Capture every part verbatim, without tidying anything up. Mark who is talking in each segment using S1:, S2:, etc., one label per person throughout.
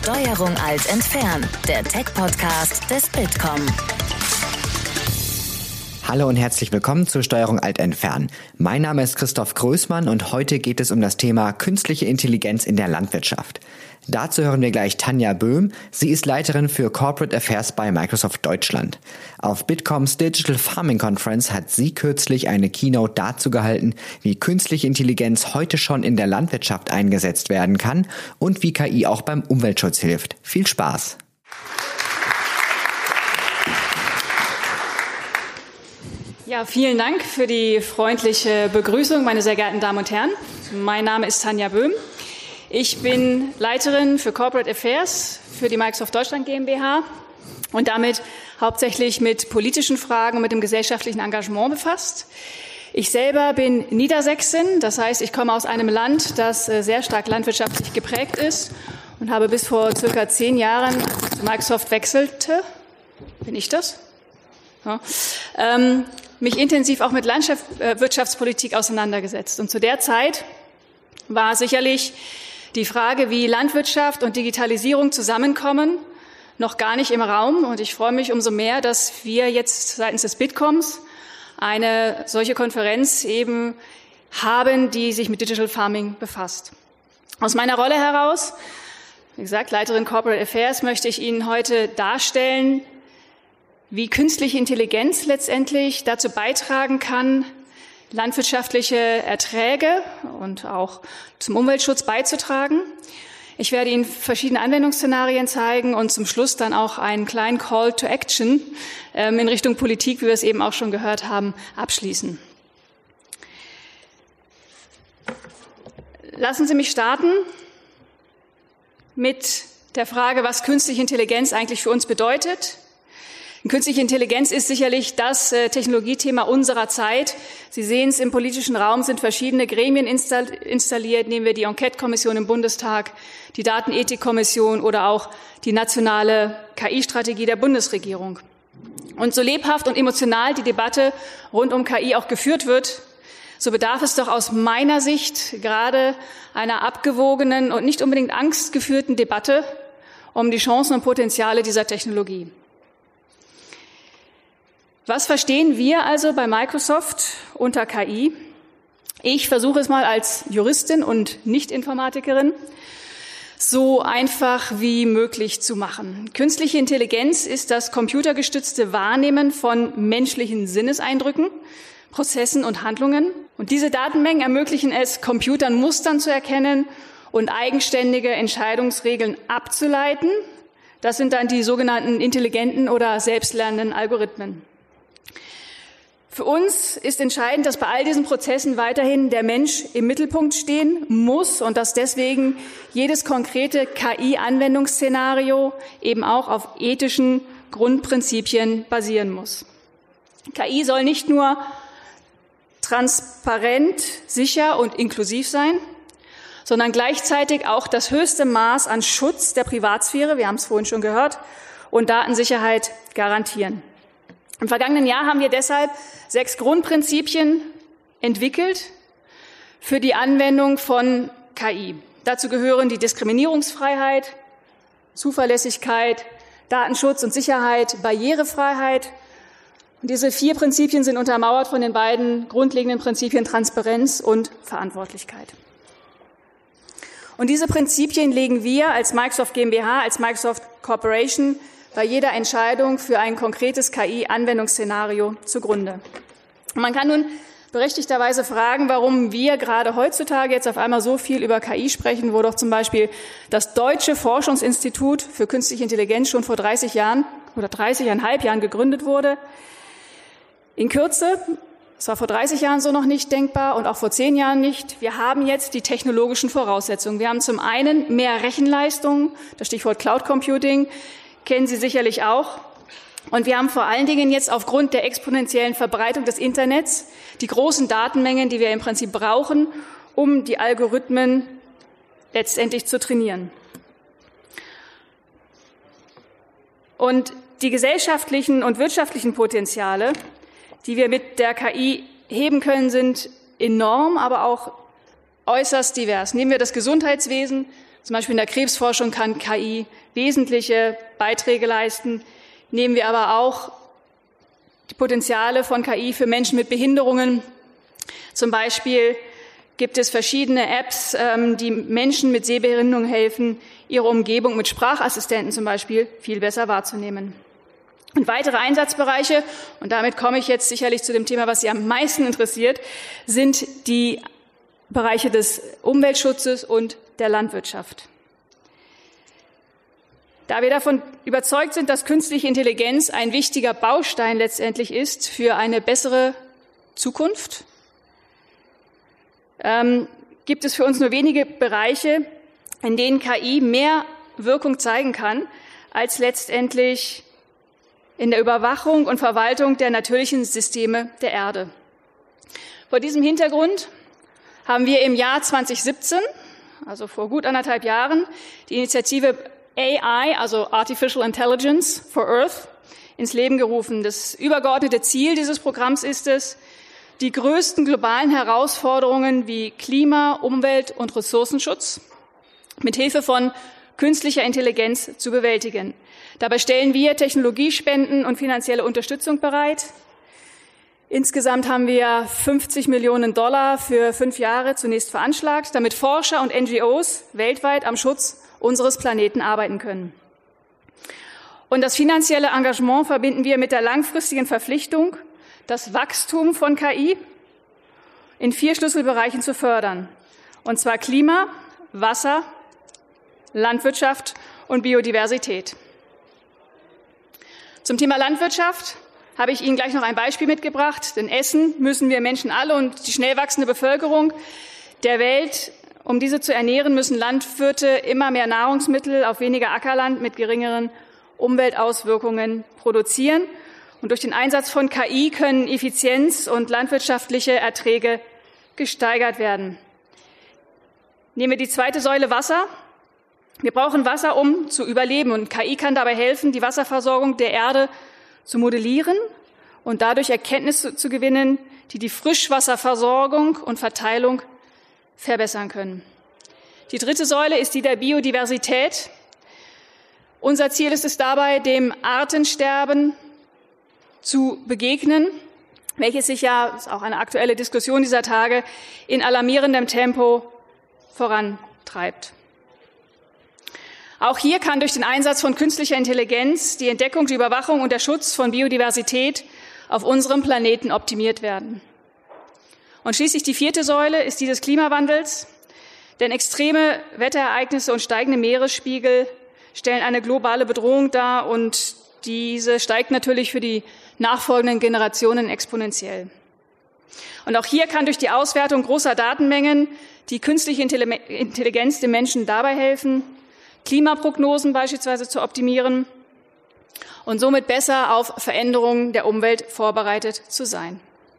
S1: Steuerung Alt entfernen, der Tech-Podcast des Bitkom.
S2: Hallo und herzlich willkommen zur Steuerung Alt entfernen. Mein Name ist Christoph Größmann und heute geht es um das Thema künstliche Intelligenz in der Landwirtschaft. Dazu hören wir gleich Tanja Böhm. Sie ist Leiterin für Corporate Affairs bei Microsoft Deutschland. Auf Bitkoms Digital Farming Conference hat sie kürzlich eine Keynote dazu gehalten, wie künstliche Intelligenz heute schon in der Landwirtschaft eingesetzt werden kann und wie K I auch beim Umweltschutz hilft. Viel Spaß!
S3: Ja, vielen Dank für die freundliche Begrüßung, meine sehr geehrten Damen und Herren. Mein Name ist Tanja Böhm. Ich bin Leiterin für Corporate Affairs für die Microsoft Deutschland GmbH und damit hauptsächlich mit politischen Fragen und mit dem gesellschaftlichen Engagement befasst. Ich selber bin Niedersächsin, das heißt, ich komme aus einem Land, das sehr stark landwirtschaftlich geprägt ist und habe bis vor circa zehn Jahren zu Microsoft wechselte, bin ich das? Ja, ähm, mich intensiv auch mit Landwirtschaftspolitik auseinandergesetzt. Und zu der Zeit war sicherlich die Frage, wie Landwirtschaft und Digitalisierung zusammenkommen, noch gar nicht im Raum. Und ich freue mich umso mehr, dass wir jetzt seitens des Bitkoms eine solche Konferenz eben haben, die sich mit Digital Farming befasst. Aus meiner Rolle heraus, wie gesagt, Leiterin Corporate Affairs, möchte ich Ihnen heute darstellen, wie künstliche Intelligenz letztendlich dazu beitragen kann, landwirtschaftliche Erträge und auch zum Umweltschutz beizutragen. Ich werde Ihnen verschiedene Anwendungsszenarien zeigen und zum Schluss dann auch einen kleinen Call to Action ähm, in Richtung Politik, wie wir es eben auch schon gehört haben, abschließen. Lassen Sie mich starten mit der Frage, was künstliche Intelligenz eigentlich für uns bedeutet. Künstliche Intelligenz ist sicherlich das äh, Technologiethema unserer Zeit. Sie sehen es, im politischen Raum sind verschiedene Gremien install- installiert. Nehmen wir die Enquete-Kommission im Bundestag, die Datenethik-Kommission oder auch die nationale K I-Strategie der Bundesregierung. Und so lebhaft und emotional die Debatte rund um K I auch geführt wird, so bedarf es doch aus meiner Sicht gerade einer abgewogenen und nicht unbedingt angstgeführten Debatte um die Chancen und Potenziale dieser Technologie. Was verstehen wir also bei Microsoft unter K I? Ich versuche es mal als Juristin und Nicht-Informatikerin so einfach wie möglich zu machen. Künstliche Intelligenz ist das computergestützte Wahrnehmen von menschlichen Sinneseindrücken, Prozessen und Handlungen. Und diese Datenmengen ermöglichen es, Computern Mustern zu erkennen und eigenständige Entscheidungsregeln abzuleiten. Das sind dann die sogenannten intelligenten oder selbstlernenden Algorithmen. Für uns ist entscheidend, dass bei all diesen Prozessen weiterhin der Mensch im Mittelpunkt stehen muss und dass deswegen jedes konkrete K I-Anwendungsszenario eben auch auf ethischen Grundprinzipien basieren muss. K I soll nicht nur transparent, sicher und inklusiv sein, sondern gleichzeitig auch das höchste Maß an Schutz der Privatsphäre, wir haben es vorhin schon gehört, und Datensicherheit garantieren. Im vergangenen Jahr haben wir deshalb sechs Grundprinzipien entwickelt für die Anwendung von K I. Dazu gehören die Diskriminierungsfreiheit, Zuverlässigkeit, Datenschutz und Sicherheit, Barrierefreiheit. Und diese vier Prinzipien sind untermauert von den beiden grundlegenden Prinzipien Transparenz und Verantwortlichkeit. Und diese Prinzipien legen wir als Microsoft GmbH, als Microsoft Corporation bei jeder Entscheidung für ein konkretes K I-Anwendungsszenario zugrunde. Und man kann nun berechtigterweise fragen, warum wir gerade heutzutage jetzt auf einmal so viel über K I sprechen, wo doch zum Beispiel das Deutsche Forschungsinstitut für Künstliche Intelligenz schon vor dreißig Jahren oder dreißigeinhalb Jahren gegründet wurde. In Kürze, es war vor dreißig Jahren so noch nicht denkbar und auch vor zehn Jahren nicht. Wir haben jetzt die technologischen Voraussetzungen. Wir haben zum einen mehr Rechenleistung, das Stichwort Cloud Computing, kennen Sie sicherlich auch. Und wir haben vor allen Dingen jetzt aufgrund der exponentiellen Verbreitung des Internets die großen Datenmengen, die wir im Prinzip brauchen, um die Algorithmen letztendlich zu trainieren. Und die gesellschaftlichen und wirtschaftlichen Potenziale, die wir mit der K I heben können, sind enorm, aber auch äußerst divers. Nehmen wir das Gesundheitswesen, Zum Beispiel in der Krebsforschung kann K I wesentliche Beiträge leisten. Nehmen wir aber auch die Potenziale von K I für Menschen mit Behinderungen. Zum Beispiel gibt es verschiedene Apps, die Menschen mit Sehbehinderung helfen, ihre Umgebung mit Sprachassistenten zum Beispiel viel besser wahrzunehmen. Und weitere Einsatzbereiche, und damit komme ich jetzt sicherlich zu dem Thema, was Sie am meisten interessiert, sind die Bereiche des Umweltschutzes und der Landwirtschaft. Da wir davon überzeugt sind, dass künstliche Intelligenz ein wichtiger Baustein letztendlich ist für eine bessere Zukunft, ähm, gibt es für uns nur wenige Bereiche, in denen K I mehr Wirkung zeigen kann, als letztendlich in der Überwachung und Verwaltung der natürlichen Systeme der Erde. Vor diesem Hintergrund haben wir im Jahr zwanzig siebzehn, also vor gut anderthalb Jahren, die Initiative A I, also Artificial Intelligence for Earth, ins Leben gerufen. Das übergeordnete Ziel dieses Programms ist es, die größten globalen Herausforderungen wie Klima-, Umwelt- und Ressourcenschutz mit Hilfe von künstlicher Intelligenz zu bewältigen. Dabei stellen wir Technologiespenden und finanzielle Unterstützung bereit. Insgesamt haben wir fünfzig Millionen Dollar für fünf Jahre zunächst veranschlagt, damit Forscher und N G Os weltweit am Schutz unseres Planeten arbeiten können. Und das finanzielle Engagement verbinden wir mit der langfristigen Verpflichtung, das Wachstum von K I in vier Schlüsselbereichen zu fördern. Und zwar Klima, Wasser, Landwirtschaft und Biodiversität. Zum Thema Landwirtschaft habe ich Ihnen gleich noch ein Beispiel mitgebracht. Denn essen müssen wir Menschen alle und die schnell wachsende Bevölkerung der Welt, um diese zu ernähren, müssen Landwirte immer mehr Nahrungsmittel auf weniger Ackerland mit geringeren Umweltauswirkungen produzieren. Und durch den Einsatz von K I können Effizienz und landwirtschaftliche Erträge gesteigert werden. Nehmen wir die zweite Säule Wasser. Wir brauchen Wasser, um zu überleben. Und K I kann dabei helfen, die Wasserversorgung der Erde zu modellieren und dadurch Erkenntnisse zu gewinnen, die die Frischwasserversorgung und Verteilung verbessern können. Die dritte Säule ist die der Biodiversität. Unser Ziel ist es dabei, dem Artensterben zu begegnen, welches sich ja, das ist auch eine aktuelle Diskussion dieser Tage, in alarmierendem Tempo vorantreibt. Auch hier kann durch den Einsatz von künstlicher Intelligenz die Entdeckung, die Überwachung und der Schutz von Biodiversität auf unserem Planeten optimiert werden. Und schließlich die vierte Säule ist die des Klimawandels, denn extreme Wetterereignisse und steigende Meeresspiegel stellen eine globale Bedrohung dar und diese steigt natürlich für die nachfolgenden Generationen exponentiell. Und auch hier kann durch die Auswertung großer Datenmengen die künstliche Intelligenz den Menschen dabei helfen, Klimaprognosen beispielsweise zu optimieren und somit besser auf Veränderungen der Umwelt vorbereitet zu sein.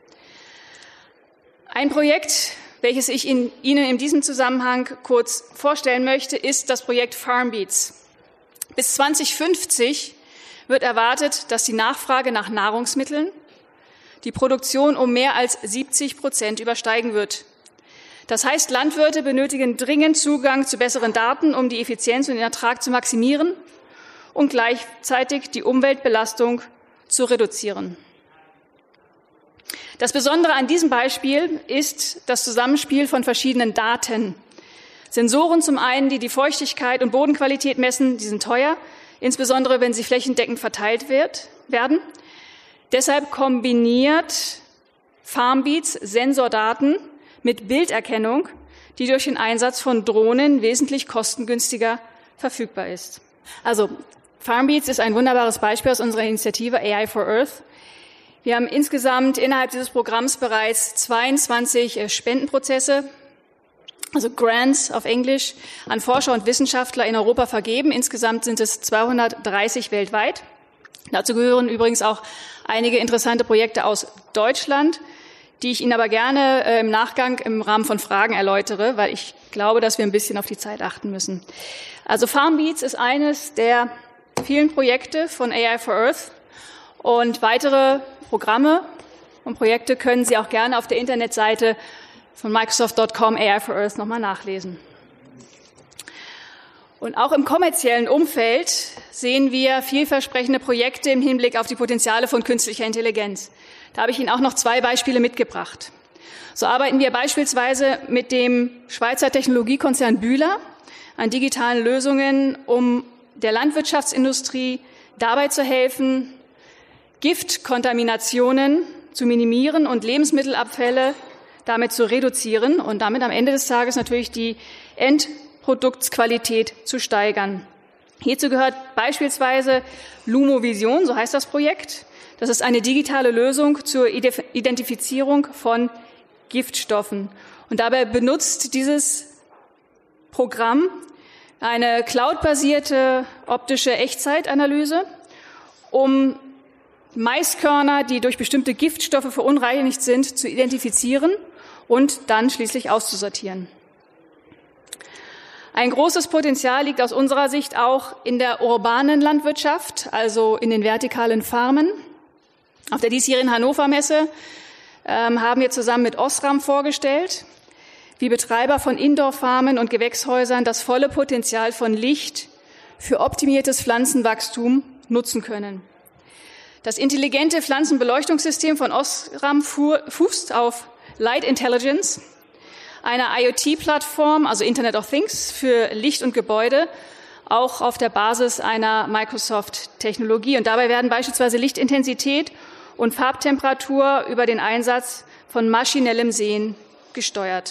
S3: Ein Projekt, welches ich Ihnen in diesem Zusammenhang kurz vorstellen möchte, ist das Projekt FarmBeats. Bis zwanzig fünfzig wird erwartet, dass die Nachfrage nach Nahrungsmitteln die Produktion um mehr als siebzig Prozent übersteigen wird. Das heißt, Landwirte benötigen dringend Zugang zu besseren Daten, um die Effizienz und den Ertrag zu maximieren und gleichzeitig die Umweltbelastung zu reduzieren. Das Besondere an diesem Beispiel ist das Zusammenspiel von verschiedenen Daten. Sensoren zum einen, die die Feuchtigkeit und Bodenqualität messen, die sind teuer, insbesondere wenn sie flächendeckend verteilt wird, werden. Deshalb kombiniert FarmBeats Sensordaten mit Bilderkennung, die durch den Einsatz von Drohnen wesentlich kostengünstiger verfügbar ist. Also FarmBeats ist ein wunderbares Beispiel aus unserer Initiative A I for Earth. Wir haben insgesamt innerhalb dieses Programms bereits zweiundzwanzig Spendenprozesse, also Grants auf Englisch, an Forscher und Wissenschaftler in Europa vergeben. Insgesamt sind es zweihundertdreißig weltweit. Dazu gehören übrigens auch einige interessante Projekte aus Deutschland, die ich Ihnen aber gerne äh, im Nachgang im Rahmen von Fragen erläutere, weil ich glaube, dass wir ein bisschen auf die Zeit achten müssen. Also FarmBeats ist eines der vielen Projekte von A I for Earth und weitere Programme und Projekte können Sie auch gerne auf der Internetseite von Microsoft Punkt com A I for Earth nochmal nachlesen. Und auch im kommerziellen Umfeld sehen wir vielversprechende Projekte im Hinblick auf die Potenziale von künstlicher Intelligenz. Da habe ich Ihnen auch noch zwei Beispiele mitgebracht. So arbeiten wir beispielsweise mit dem Schweizer Technologiekonzern Bühler an digitalen Lösungen, um der Landwirtschaftsindustrie dabei zu helfen, Giftkontaminationen zu minimieren und Lebensmittelabfälle damit zu reduzieren und damit am Ende des Tages natürlich die Endproduktsqualität zu steigern. Hierzu gehört beispielsweise Lumovision, so heißt das Projekt. Das ist eine digitale Lösung zur Identifizierung von Giftstoffen. Und dabei benutzt dieses Programm eine cloudbasierte optische Echtzeitanalyse, um Maiskörner, die durch bestimmte Giftstoffe verunreinigt sind, zu identifizieren und dann schließlich auszusortieren. Ein großes Potenzial liegt aus unserer Sicht auch in der urbanen Landwirtschaft, also in den vertikalen Farmen. Auf der diesjährigen Hannover Messe ähm, haben wir zusammen mit Osram vorgestellt, wie Betreiber von Indoor-Farmen und Gewächshäusern das volle Potenzial von Licht für optimiertes Pflanzenwachstum nutzen können. Das intelligente Pflanzenbeleuchtungssystem von Osram fußt auf Light Intelligence, einer IoT-Plattform, also Internet of Things, für Licht und Gebäude, auch auf der Basis einer Microsoft-Technologie. Und dabei werden beispielsweise Lichtintensität und Farbtemperatur über den Einsatz von maschinellem Sehen gesteuert.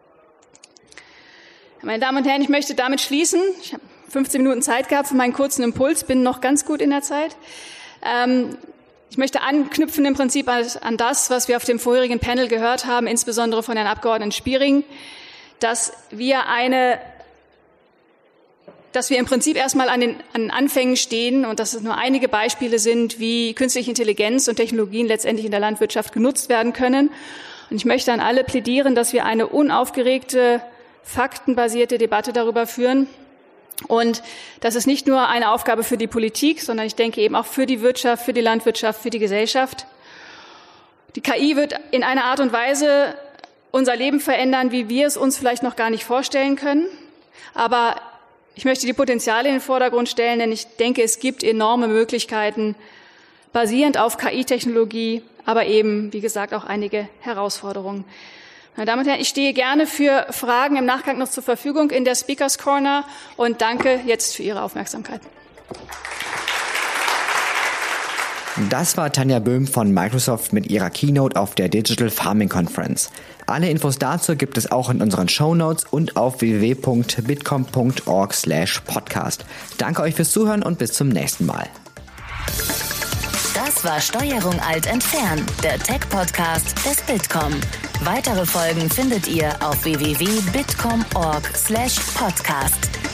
S3: Meine Damen und Herren, ich möchte damit schließen. Ich habe fünfzehn Minuten Zeit gehabt für meinen kurzen Impuls, bin noch ganz gut in der Zeit. Ähm, ich möchte anknüpfen im Prinzip an das, was wir auf dem vorherigen Panel gehört haben, insbesondere von Herrn Abgeordneten Spiering, dass wir eine, dass wir im Prinzip erstmal an den, an den Anfängen stehen und dass es nur einige Beispiele sind, wie künstliche Intelligenz und Technologien letztendlich in der Landwirtschaft genutzt werden können. Und ich möchte an alle plädieren, dass wir eine unaufgeregte, faktenbasierte Debatte darüber führen. Und das ist nicht nur eine Aufgabe für die Politik, sondern ich denke eben auch für die Wirtschaft, für die Landwirtschaft, für die Gesellschaft. Die K I wird in einer Art und Weise unser Leben verändern, wie wir es uns vielleicht noch gar nicht vorstellen können. Aber ich möchte die Potenziale in den Vordergrund stellen, denn ich denke, es gibt enorme Möglichkeiten, basierend auf K I-Technologie, aber eben, wie gesagt, auch einige Herausforderungen. Meine Damen und Herren, ich stehe gerne für Fragen im Nachgang noch zur Verfügung in der Speakers Corner und danke jetzt für Ihre Aufmerksamkeit.
S2: Das war Tanja Böhm von Microsoft mit ihrer Keynote auf der Digital Farming Conference. Alle Infos dazu gibt es auch in unseren Shownotes und auf w w w punkt bitkom punkt org slash podcast. Danke euch fürs Zuhören und bis zum nächsten Mal.
S1: Das war Steuerung Alt entfernen, der Tech-Podcast des Bitkom. Weitere Folgen findet ihr auf w w w punkt bitkom punkt org slash podcast.